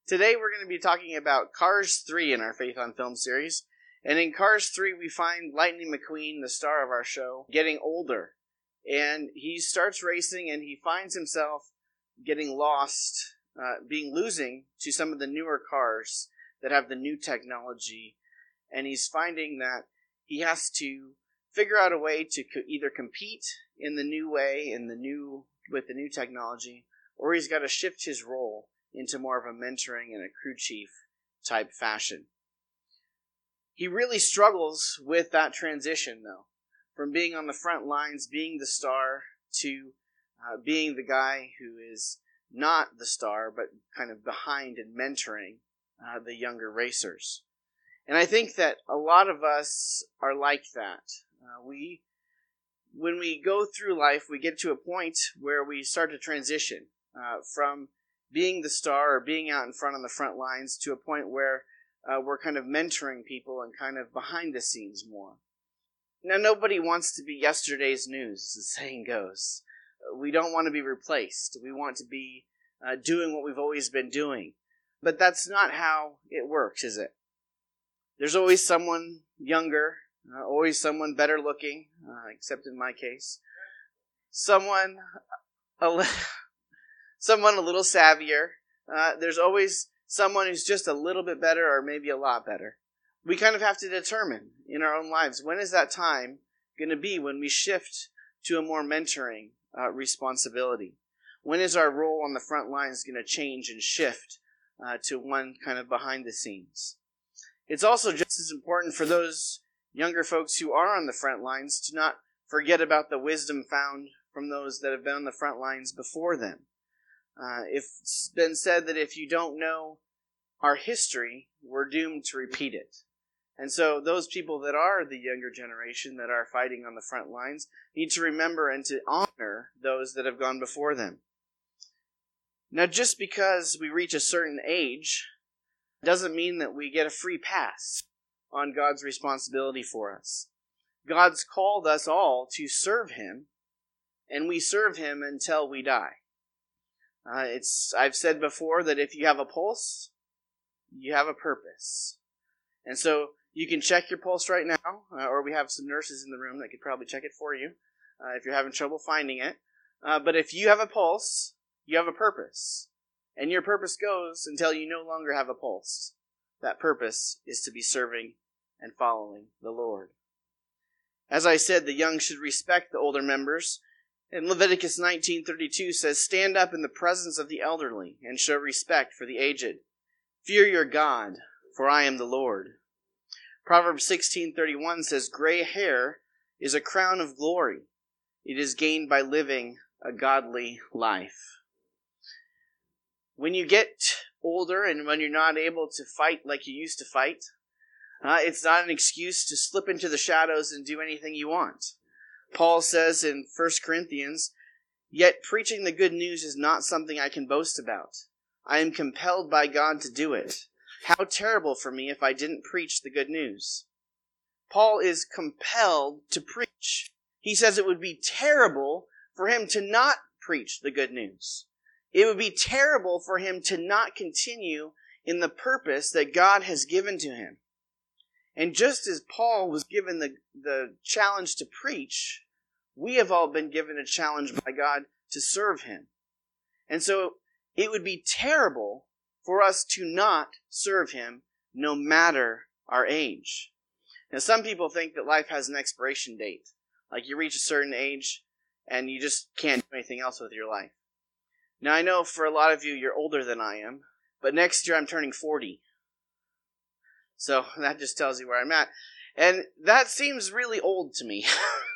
Today we're going to be talking about Cars 3 in our Faith on Film series. And in Cars 3 we find Lightning McQueen, the star of our show, getting older. And he starts racing and he finds himself getting lost, losing to some of the newer cars that have the new technology. And he's finding that he has to figure out a way to either compete in the new way, with the new technology, or he's got to shift his role into more of a mentoring and a crew chief type fashion. He really struggles with that transition, though, from being on the front lines, being the star, to being the guy who is not the star, but kind of behind and mentoring the younger racers. And I think that a lot of us are like that. When we go through life, we get to a point where we start to transition from being the star or being out in front on the front lines to a point where we're kind of mentoring people and kind of behind the scenes more. Now, nobody wants to be yesterday's news, as the saying goes. We don't want to be replaced. We want to be doing what we've always been doing. But that's not how it works, is it? There's always someone younger, always someone better looking, except in my case. Someone a little savvier. There's always someone who's just a little bit better or maybe a lot better. We kind of have to determine in our own lives, when is that time going to be when we shift to a more mentoring responsibility? When is our role on the front lines going to change and shift to one kind of behind the scenes? It's also just as important for those younger folks who are on the front lines to not forget about the wisdom found from those that have been on the front lines before them. It's been said that if you don't know our history, we're doomed to repeat it. And so those people that are the younger generation that are fighting on the front lines need to remember and to honor those that have gone before them. Now, just because we reach a certain age doesn't mean that we get a free pass on God's responsibility for us. God's called us all to serve Him, and we serve Him until we die. I've said before that if you have a pulse, you have a purpose. And so you can check your pulse right now, or we have some nurses in the room that could probably check it for you if you're having trouble finding it. But if you have a pulse, you have a purpose. And your purpose goes until you no longer have a pulse. That purpose is to be serving and following the Lord. As I said, the young should respect the older members. And Leviticus 19:32 says, "Stand up in the presence of the elderly and show respect for the aged. Fear your God, for I am the Lord." Proverbs 16:31 says, "Gray hair is a crown of glory. It is gained by living a godly life." When you get older and when you're not able to fight like you used to fight, it's not an excuse to slip into the shadows and do anything you want. Paul says in 1 Corinthians, "Yet preaching the good news is not something I can boast about. I am compelled by God to do it. How terrible for me if I didn't preach the good news." Paul is compelled to preach. He says it would be terrible for him to not preach the good news. It would be terrible for him to not continue in the purpose that God has given to him. And just as Paul was given the challenge to preach, we have all been given a challenge by God to serve Him. And so it would be terrible for us to not serve Him no matter our age. Now, some people think that life has an expiration date. Like you reach a certain age and you just can't do anything else with your life. Now, I know for a lot of you, you're older than I am, but next year I'm turning 40. So that just tells you where I'm at. And that seems really old to me.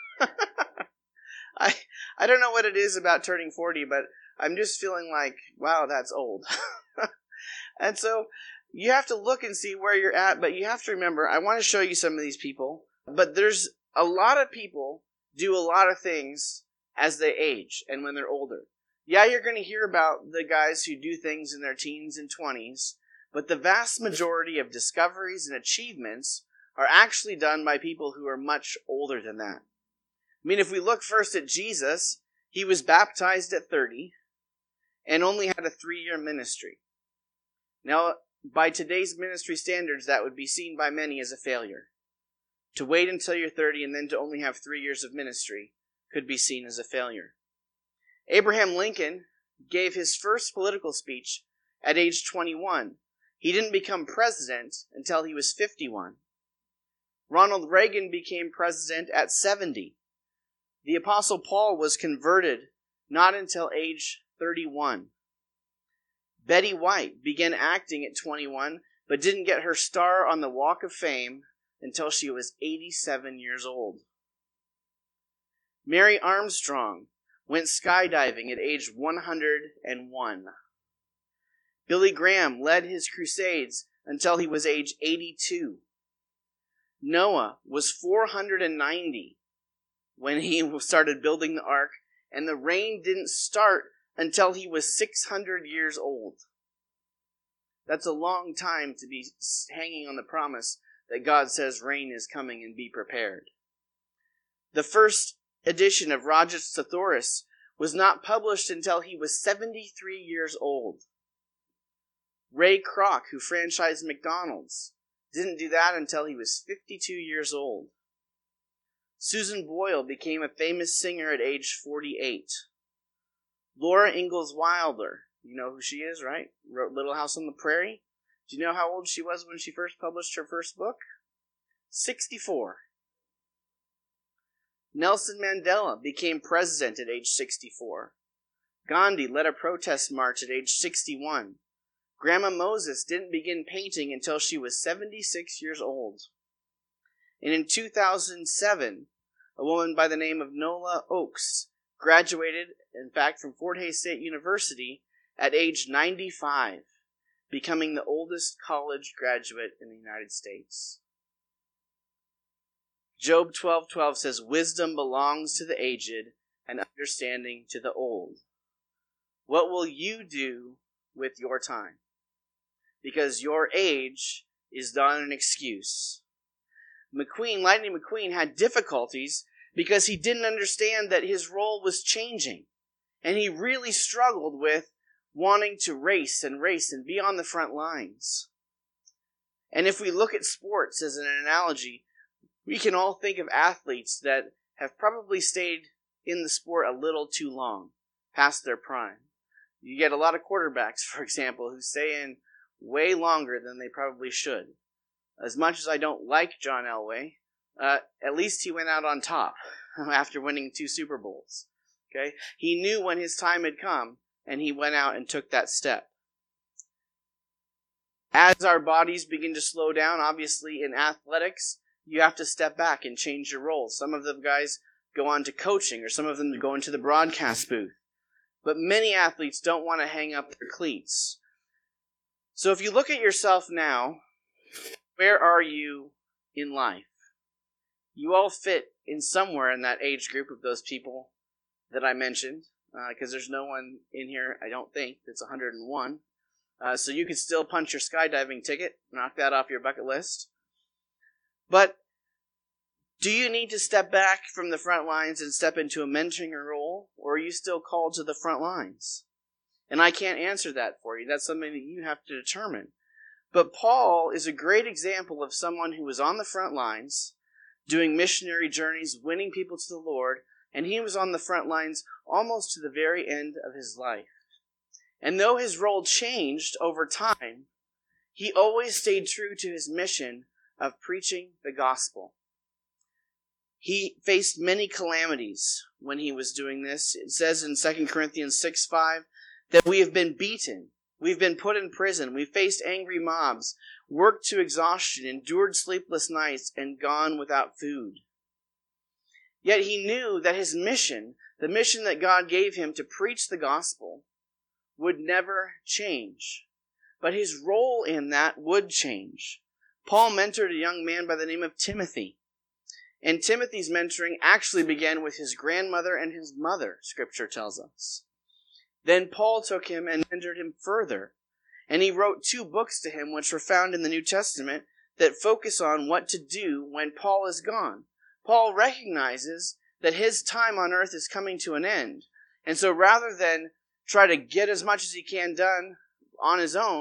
I don't know what it is about turning 40, but I'm just feeling like, wow, that's old. And so you have to look and see where you're at, but you have to remember, I want to show you some of these people, but there's a lot of people do a lot of things as they age and when they're older. Yeah, you're going to hear about the guys who do things in their teens and 20s, but the vast majority of discoveries and achievements are actually done by people who are much older than that. I mean, if we look first at Jesus, he was baptized at 30 and only had a 3-year ministry. Now, by today's ministry standards, that would be seen by many as a failure. To wait until you're 30 and then to only have 3 years of ministry could be seen as a failure. Abraham Lincoln gave his first political speech at age 21. He didn't become president until he was 51. Ronald Reagan became president at 70. The Apostle Paul was converted not until age 31. Betty White began acting at 21, but didn't get her star on the Walk of Fame until she was 87 years old. Mary Armstrong went skydiving at age 101. Billy Graham led his crusades until he was age 82. Noah was 490 when he started building the ark, and the rain didn't start until he was 600 years old. That's a long time to be hanging on the promise that God says rain is coming and be prepared. The first edition of Roget's Thesaurus was not published until he was 73 years old. Ray Kroc, who franchised McDonald's, didn't do that until he was 52 years old. Susan Boyle became a famous singer at age 48. Laura Ingalls Wilder, you know who she is, right? Wrote Little House on the Prairie. Do you know how old she was when she first published her first book? 64. Nelson Mandela became president at age 64. Gandhi led a protest march at age 61. Grandma Moses didn't begin painting until she was 76 years old. And in 2007, a woman by the name of Nola Oakes graduated, in fact, from Fort Hays State University at age 95, becoming the oldest college graduate in the United States. Job 12:12 says, "Wisdom belongs to the aged, and understanding to the old." What will you do with your time? Because your age is not an excuse. Lightning McQueen had difficulties because he didn't understand that his role was changing. And he really struggled with wanting to race and be on the front lines. And if we look at sports as an analogy, we can all think of athletes that have probably stayed in the sport a little too long, past their prime. You get a lot of quarterbacks, for example, who stay in way longer than they probably should. As much as I don't like John Elway, at least he went out on top after winning 2 Super Bowls. Okay, he knew when his time had come, and he went out and took that step. As our bodies begin to slow down, obviously in athletics, you have to step back and change your roles. Some of the guys go on to coaching, or some of them go into the broadcast booth. But many athletes don't want to hang up their cleats. So if you look at yourself now, where are you in life? You all fit in somewhere in that age group of those people that I mentioned, because there's no one in here, I don't think, that's 101. So you could still punch your skydiving ticket, knock that off your bucket list. But do you need to step back from the front lines and step into a mentoring role, or are you still called to the front lines? And I can't answer that for you. That's something that you have to determine. But Paul is a great example of someone who was on the front lines, doing missionary journeys, winning people to the Lord, and he was on the front lines almost to the very end of his life. And though his role changed over time, he always stayed true to his mission of preaching the gospel. He faced many calamities when he was doing this. It says in 2 Corinthians 6:5 that we have been beaten, we've been put in prison, we've faced angry mobs, worked to exhaustion, endured sleepless nights, and gone without food. Yet he knew that his mission, the mission that God gave him to preach the gospel, would never change. But his role in that would change. Paul mentored a young man by the name of Timothy. And Timothy's mentoring actually began with his grandmother and his mother, Scripture tells us. Then Paul took him and mentored him further. And he wrote 2 books to him, which were found in the New Testament, that focus on what to do when Paul is gone. Paul recognizes that his time on earth is coming to an end. And so rather than try to get as much as he can done on his own,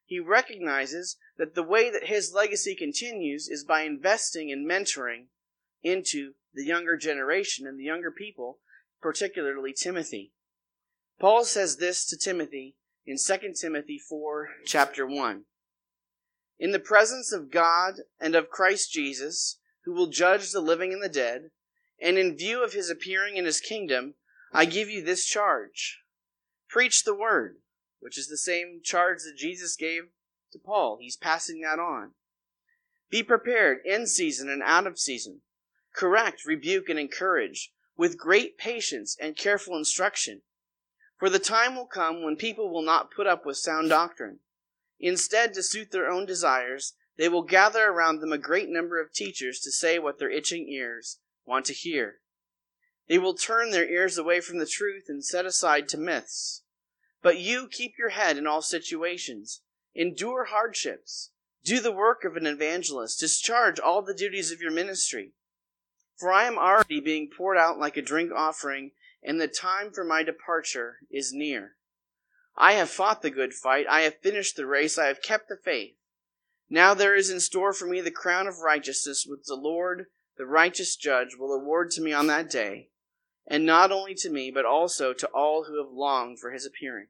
he recognizes that the way that his legacy continues is by investing and mentoring into the younger generation and the younger people, particularly Timothy. Paul says this to Timothy in 2 Timothy 4, chapter 1. In the presence of God and of Christ Jesus, who will judge the living and the dead, and in view of his appearing in his kingdom, I give you this charge. Preach the word, which is the same charge that Jesus gave to Paul. He's passing that on. Be prepared in season and out of season. Correct, rebuke, and encourage with great patience and careful instruction. For the time will come when people will not put up with sound doctrine. Instead, to suit their own desires, they will gather around them a great number of teachers to say what their itching ears want to hear. They will turn their ears away from the truth and set aside to myths. But you keep your head in all situations. Endure hardships. Do the work of an evangelist. Discharge all the duties of your ministry. For I am already being poured out like a drink offering, and the time for my departure is near. I have fought the good fight. I have finished the race. I have kept the faith. Now there is in store for me the crown of righteousness, which the Lord, the righteous judge, will award to me on that day, and not only to me, but also to all who have longed for his appearing.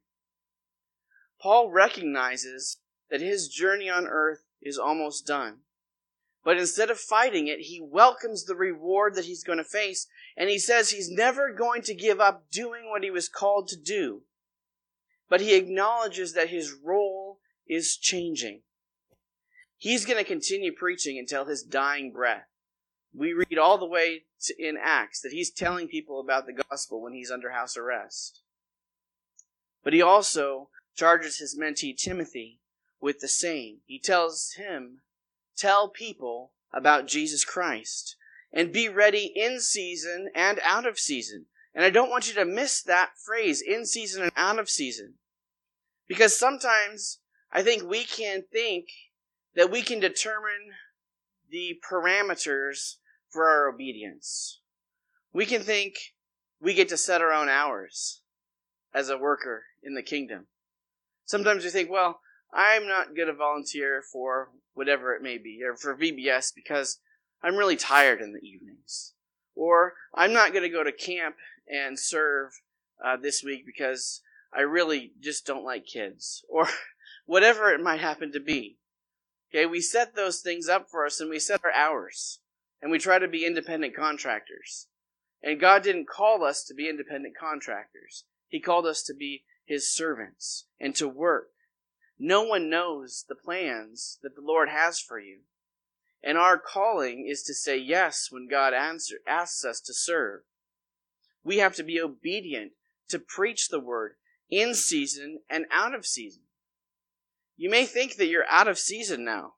Paul recognizes that his journey on earth is almost done. But instead of fighting it, he welcomes the reward that he's going to face, and he says he's never going to give up doing what he was called to do. But he acknowledges that his role is changing. He's going to continue preaching until his dying breath. We read all the way in Acts that he's telling people about the gospel when he's under house arrest. But he also charges his mentee Timothy with the same. He tells him, tell people about Jesus Christ and be ready in season and out of season. And I don't want you to miss that phrase, in season and out of season. Because sometimes I think we can think that we can determine the parameters for our obedience. We can think we get to set our own hours as a worker in the kingdom. Sometimes we think, well, I'm not going to volunteer for whatever it may be, or for VBS because I'm really tired in the evenings. Or I'm not going to go to camp and serve this week because I really just don't like kids. Or whatever it might happen to be. Okay, we set those things up for us and we set our hours. And we try to be independent contractors. And God didn't call us to be independent contractors. He called us to be his servants and to work. No one knows the plans that the Lord has for you. And our calling is to say yes when God asks us to serve. We have to be obedient to preach the word in season and out of season. You may think that you're out of season now,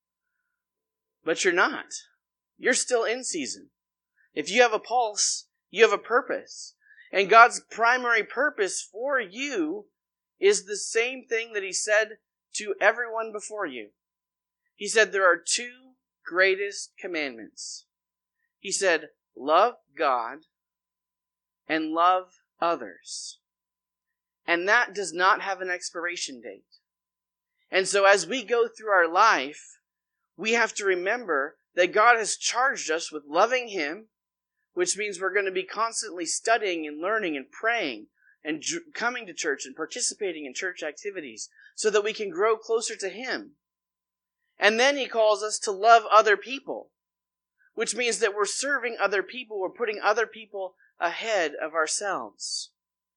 but you're not. You're still in season. If you have a pulse, you have a purpose. And God's primary purpose for you is the same thing that he said to everyone before you. He said there are two greatest commandments. He said, love God and love others. And that does not have an expiration date. And so as we go through our life, we have to remember that God has charged us with loving him, which means we're going to be constantly studying and learning and praying and coming to church and participating in church activities so that we can grow closer to him. And then he calls us to love other people, which means that we're serving other people, we're putting other people ahead of ourselves.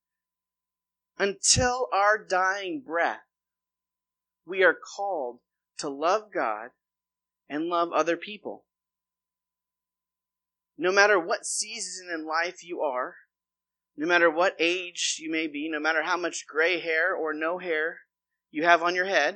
Until our dying breath, we are called to love God and love other people. No matter what season in life you are, no matter what age you may be, no matter how much gray hair or no hair you have on your head,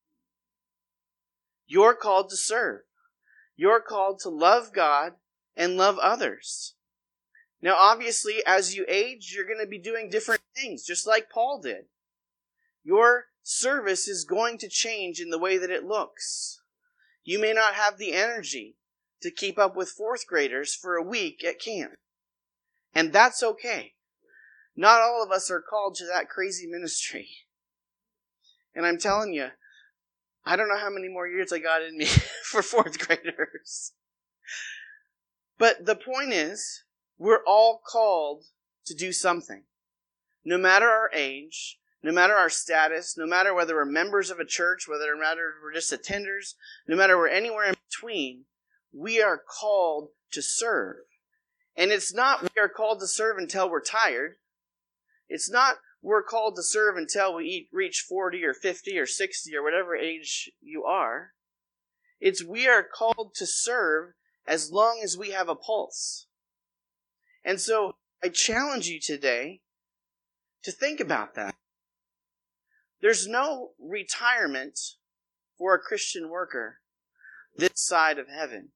you're called to serve. You're called to love God and love others. Now, obviously, as you age, you're going to be doing different things, just like Paul did. Your service is going to change in the way that it looks. You may not have the energy to keep up with fourth graders for a week at camp. And that's okay. Not all of us are called to that crazy ministry. And I'm telling you, I don't know how many more years I got in me for fourth graders. But the point is, we're all called to do something. No matter our age, no matter our status, no matter whether we're members of a church, whether we're just attenders, no matter we're anywhere in between, we are called to serve. And it's not we are called to serve until we're tired. It's not we're called to serve until we reach 40 or 50 or 60 or whatever age you are. It's we are called to serve as long as we have a pulse. And so I challenge you today to think about that. There's no retirement for a Christian worker this side of heaven.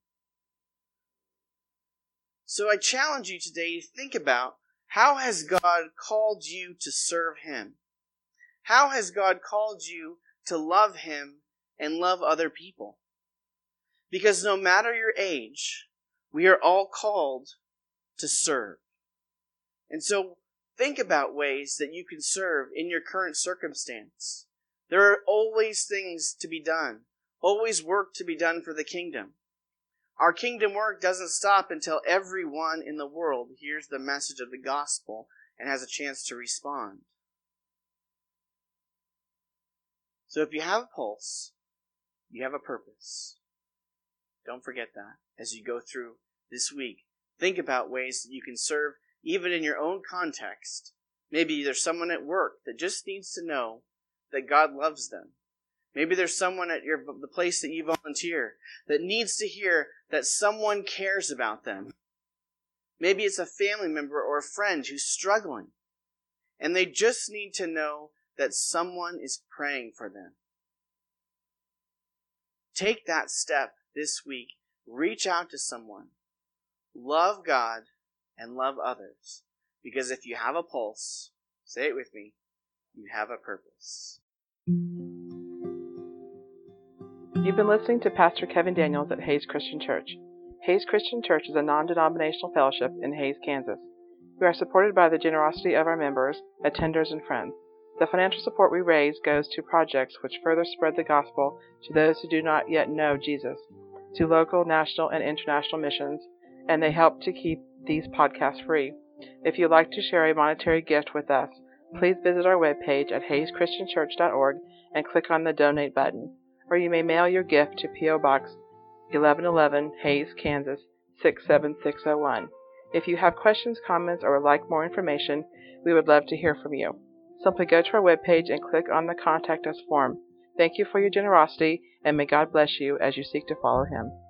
So I challenge you today to think about, how has God called you to serve Him? How has God called you to love Him and love other people? Because no matter your age, we are all called to serve. And so think about ways that you can serve in your current circumstance. There are always things to be done, always work to be done for the kingdom. Our kingdom work doesn't stop until everyone in the world hears the message of the gospel and has a chance to respond. So if you have a pulse, you have a purpose. Don't forget that as you go through this week. Think about ways that you can serve even in your own context. Maybe there's someone at work that just needs to know that God loves them. Maybe there's someone at the place that you volunteer that needs to hear that someone cares about them. Maybe it's a family member or a friend who's struggling, and they just need to know that someone is praying for them. Take that step this week. Reach out to someone. Love God and love others. Because if you have a pulse, say it with me, you have a purpose. You've been listening to Pastor Kevin Daniels at Hays Christian Church. Hays Christian Church is a non-denominational fellowship in Hays, Kansas. We are supported by the generosity of our members, attenders, and friends. The financial support we raise goes to projects which further spread the gospel to those who do not yet know Jesus, to local, national, and international missions, and they help to keep these podcasts free. If you'd like to share a monetary gift with us, please visit our webpage at hayschristianchurch.org and click on the Donate button. Or you may mail your gift to P.O. Box 1111, Hays, Kansas 67601. If you have questions, comments, or would like more information, we would love to hear from you. Simply go to our webpage and click on the Contact Us form. Thank you for your generosity, and may God bless you as you seek to follow Him.